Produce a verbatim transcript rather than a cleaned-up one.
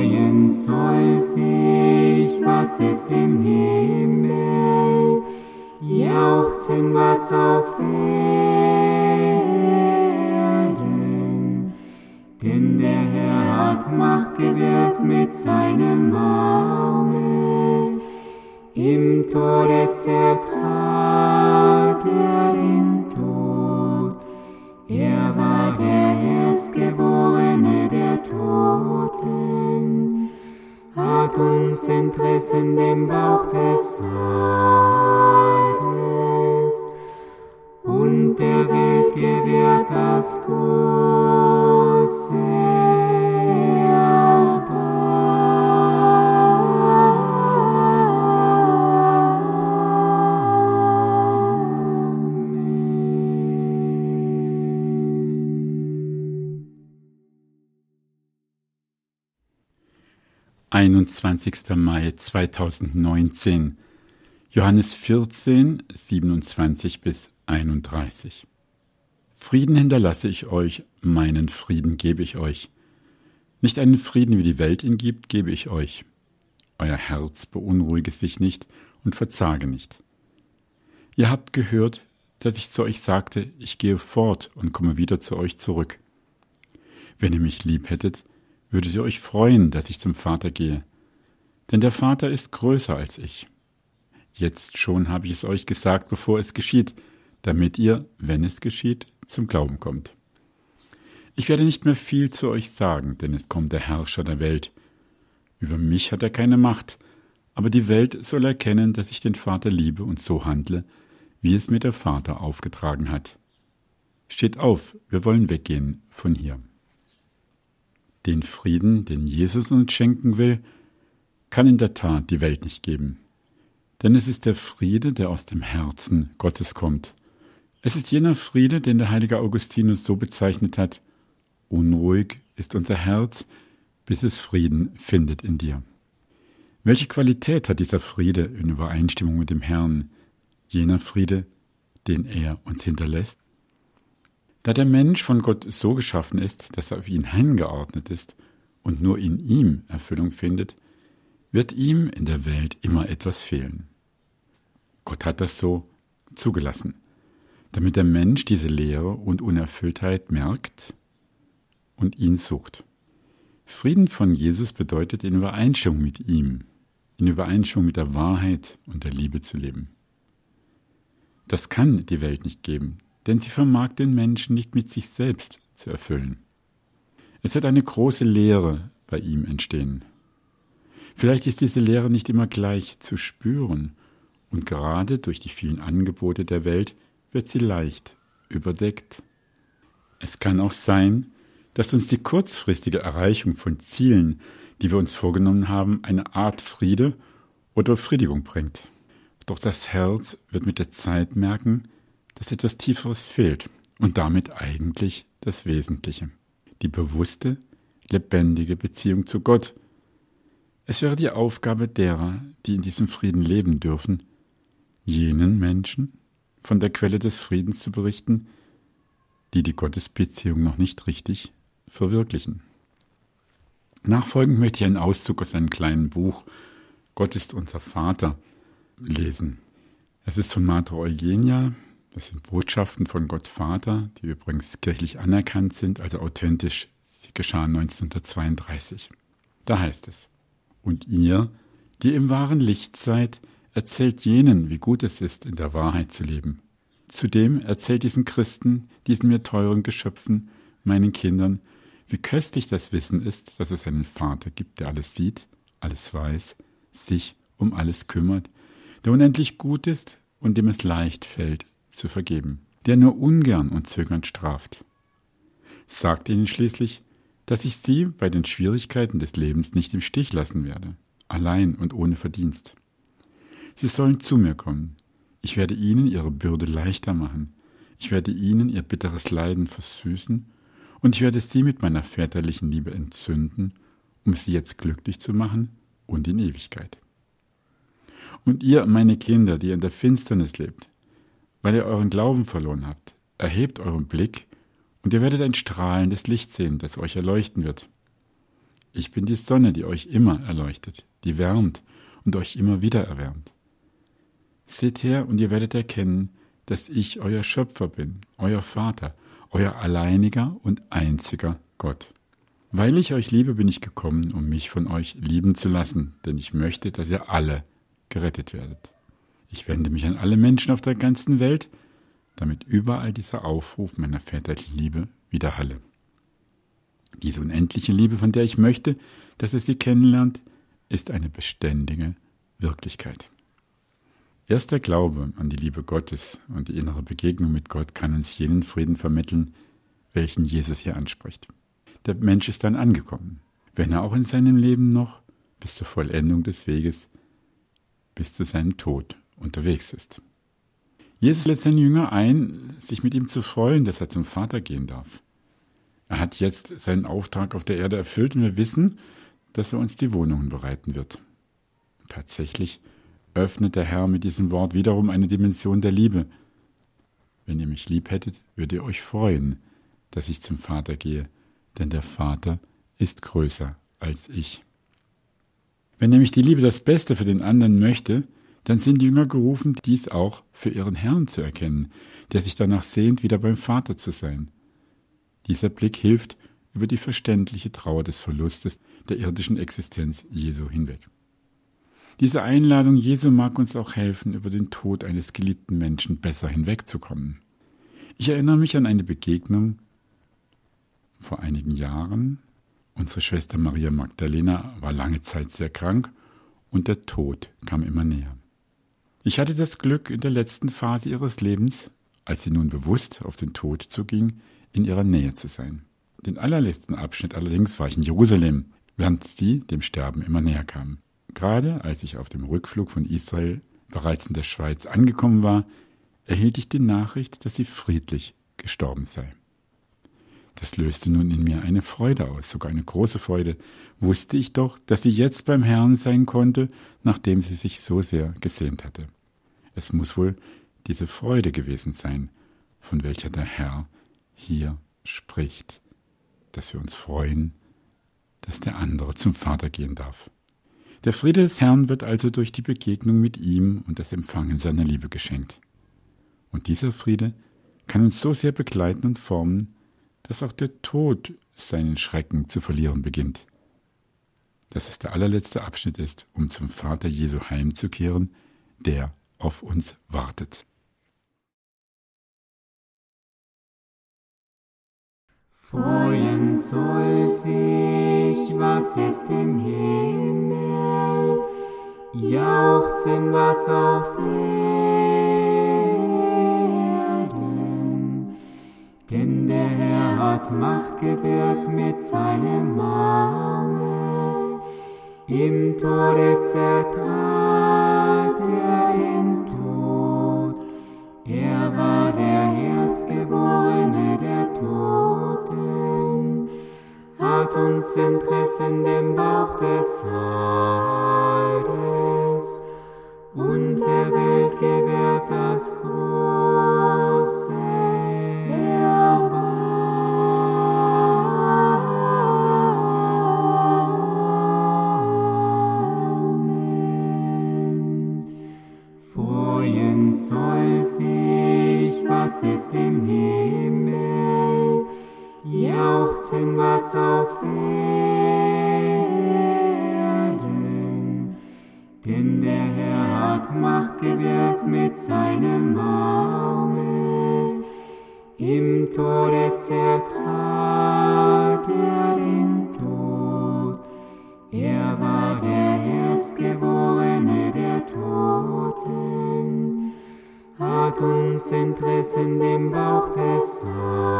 freuen soll sich, was ist im Himmel, jauchzen, was auf Erden. Denn der Herr hat Macht gewährt mit seinem Arme, im Tode zertrat er den Tod. Er war der Erstgeborene der Toten, hat uns entrissen dem Bauch des Hades und der Welt gewährt das große einundzwanzigster Mai zweitausendneunzehn, Johannes vierzehn, siebenundzwanzig bis einunddreißig. Frieden hinterlasse ich euch, meinen Frieden gebe ich euch. Nicht einen Frieden, wie die Welt ihn gibt, gebe ich euch. Euer Herz beunruhige sich nicht und verzage nicht. Ihr habt gehört, dass ich zu euch sagte, ich gehe fort und komme wieder zu euch zurück. Wenn ihr mich lieb hättet, würdet ihr euch freuen, dass ich zum Vater gehe, denn der Vater ist größer als ich. Jetzt schon habe ich es euch gesagt, bevor es geschieht, damit ihr, wenn es geschieht, zum Glauben kommt. Ich werde nicht mehr viel zu euch sagen, denn es kommt der Herrscher der Welt. Über mich hat er keine Macht, aber die Welt soll erkennen, dass ich den Vater liebe und so handle, wie es mir der Vater aufgetragen hat. Steht auf, wir wollen weggehen von hier. Den Frieden, den Jesus uns schenken will, kann in der Tat die Welt nicht geben. Denn es ist der Friede, der aus dem Herzen Gottes kommt. Es ist jener Friede, den der heilige Augustinus so bezeichnet hat: Unruhig ist unser Herz, bis es Frieden findet in dir. Welche Qualität hat dieser Friede in Übereinstimmung mit dem Herrn? Jener Friede, den er uns hinterlässt? Da der Mensch von Gott so geschaffen ist, dass er auf ihn hingeordnet ist und nur in ihm Erfüllung findet, wird ihm in der Welt immer etwas fehlen. Gott hat das so zugelassen, damit der Mensch diese Leere und Unerfülltheit merkt und ihn sucht. Frieden von Jesus bedeutet, in Übereinstimmung mit ihm, in Übereinstimmung mit der Wahrheit und der Liebe zu leben. Das kann die Welt nicht geben, denn sie vermag den Menschen nicht mit sich selbst zu erfüllen. Es wird eine große Leere bei ihm entstehen. Vielleicht ist diese Leere nicht immer gleich zu spüren, und gerade durch die vielen Angebote der Welt wird sie leicht überdeckt. Es kann auch sein, dass uns die kurzfristige Erreichung von Zielen, die wir uns vorgenommen haben, eine Art Friede oder Befriedigung bringt. Doch das Herz wird mit der Zeit merken, dass etwas Tieferes fehlt und damit eigentlich das Wesentliche, die bewusste, lebendige Beziehung zu Gott. Es wäre die Aufgabe derer, die in diesem Frieden leben dürfen, jenen Menschen von der Quelle des Friedens zu berichten, die die Gottesbeziehung noch nicht richtig verwirklichen. Nachfolgend möchte ich einen Auszug aus einem kleinen Buch »Gott ist unser Vater« lesen. Es ist von Mater Eugenia. Das sind Botschaften von Gott Vater, die übrigens kirchlich anerkannt sind, also authentisch. Sie geschahen neunzehnhundertzweiunddreißig. Da heißt es: Und ihr, die im wahren Licht seid, erzählt jenen, wie gut es ist, in der Wahrheit zu leben. Zudem erzählt diesen Christen, diesen mir teuren Geschöpfen, meinen Kindern, wie köstlich das Wissen ist, dass es einen Vater gibt, der alles sieht, alles weiß, sich um alles kümmert, der unendlich gut ist und dem es leicht fällt, zu vergeben, der nur ungern und zögernd straft. Sagt ihnen schließlich, dass ich sie bei den Schwierigkeiten des Lebens nicht im Stich lassen werde, allein und ohne Verdienst. Sie sollen zu mir kommen. Ich werde ihnen ihre Bürde leichter machen. Ich werde ihnen ihr bitteres Leiden versüßen und ich werde sie mit meiner väterlichen Liebe entzünden, um sie jetzt glücklich zu machen und in Ewigkeit. Und ihr, meine Kinder, die ihr in der Finsternis lebt, weil ihr euren Glauben verloren habt, erhebt euren Blick und ihr werdet ein strahlendes Licht sehen, das euch erleuchten wird. Ich bin die Sonne, die euch immer erleuchtet, die wärmt und euch immer wieder erwärmt. Seht her und ihr werdet erkennen, dass ich euer Schöpfer bin, euer Vater, euer alleiniger und einziger Gott. Weil ich euch liebe, bin ich gekommen, um mich von euch lieben zu lassen, denn ich möchte, dass ihr alle gerettet werdet. Ich wende mich an alle Menschen auf der ganzen Welt, damit überall dieser Aufruf meiner väterlichen Liebe widerhalle. Diese unendliche Liebe, von der ich möchte, dass ihr sie kennenlernt, ist eine beständige Wirklichkeit. Erst der Glaube an die Liebe Gottes und die innere Begegnung mit Gott kann uns jenen Frieden vermitteln, welchen Jesus hier anspricht. Der Mensch ist dann angekommen, wenn er auch in seinem Leben noch bis zur Vollendung des Weges, bis zu seinem Tod unterwegs ist. Jesus lädt seine Jünger ein, sich mit ihm zu freuen, dass er zum Vater gehen darf. Er hat jetzt seinen Auftrag auf der Erde erfüllt und wir wissen, dass er uns die Wohnungen bereiten wird. Tatsächlich öffnet der Herr mit diesem Wort wiederum eine Dimension der Liebe. Wenn ihr mich lieb hättet, würdet ihr euch freuen, dass ich zum Vater gehe, denn der Vater ist größer als ich. Wenn nämlich die Liebe das Beste für den anderen möchte, dann sind die Jünger gerufen, dies auch für ihren Herrn zu erkennen, der sich danach sehnt, wieder beim Vater zu sein. Dieser Blick hilft über die verständliche Trauer des Verlustes der irdischen Existenz Jesu hinweg. Diese Einladung Jesu mag uns auch helfen, über den Tod eines geliebten Menschen besser hinwegzukommen. Ich erinnere mich an eine Begegnung vor einigen Jahren. Unsere Schwester Maria Magdalena war lange Zeit sehr krank und der Tod kam immer näher. Ich hatte das Glück, in der letzten Phase ihres Lebens, als sie nun bewusst auf den Tod zuging, in ihrer Nähe zu sein. Den allerletzten Abschnitt allerdings war ich in Jerusalem, während sie dem Sterben immer näher kam. Gerade als ich auf dem Rückflug von Israel bereits in der Schweiz angekommen war, erhielt ich die Nachricht, dass sie friedlich gestorben sei. Das löste nun in mir eine Freude aus, sogar eine große Freude. Wusste ich doch, dass sie jetzt beim Herrn sein konnte, nachdem sie sich so sehr gesehnt hatte. Es muss wohl diese Freude gewesen sein, von welcher der Herr hier spricht, dass wir uns freuen, dass der andere zum Vater gehen darf. Der Friede des Herrn wird also durch die Begegnung mit ihm und das Empfangen seiner Liebe geschenkt. Und dieser Friede kann uns so sehr begleiten und formen, dass auch der Tod seinen Schrecken zu verlieren beginnt. Dass es der allerletzte Abschnitt ist, um zum Vater Jesu heimzukehren, der auf uns wartet. Freuen soll sich, was ist im Himmel, jauchzen, was auf Erden, denn der Herr hat Macht gewirkt mit seinem Arme, im Tode zertrat er den Tod, er war der Erstgeborene der Toten, hat uns entrissen dem Bauch des Hades und der Welt gewährt das große Erbarmen. Freuen soll sich, was ist im Himmel, jauchzen, was auf Erden, denn der Herr hat Macht gewirkt mit seinem Arme, im Tode zertrat er den Tod, er war der Erstgeborene der Toten, hat uns entrissen dem Bauch des Hades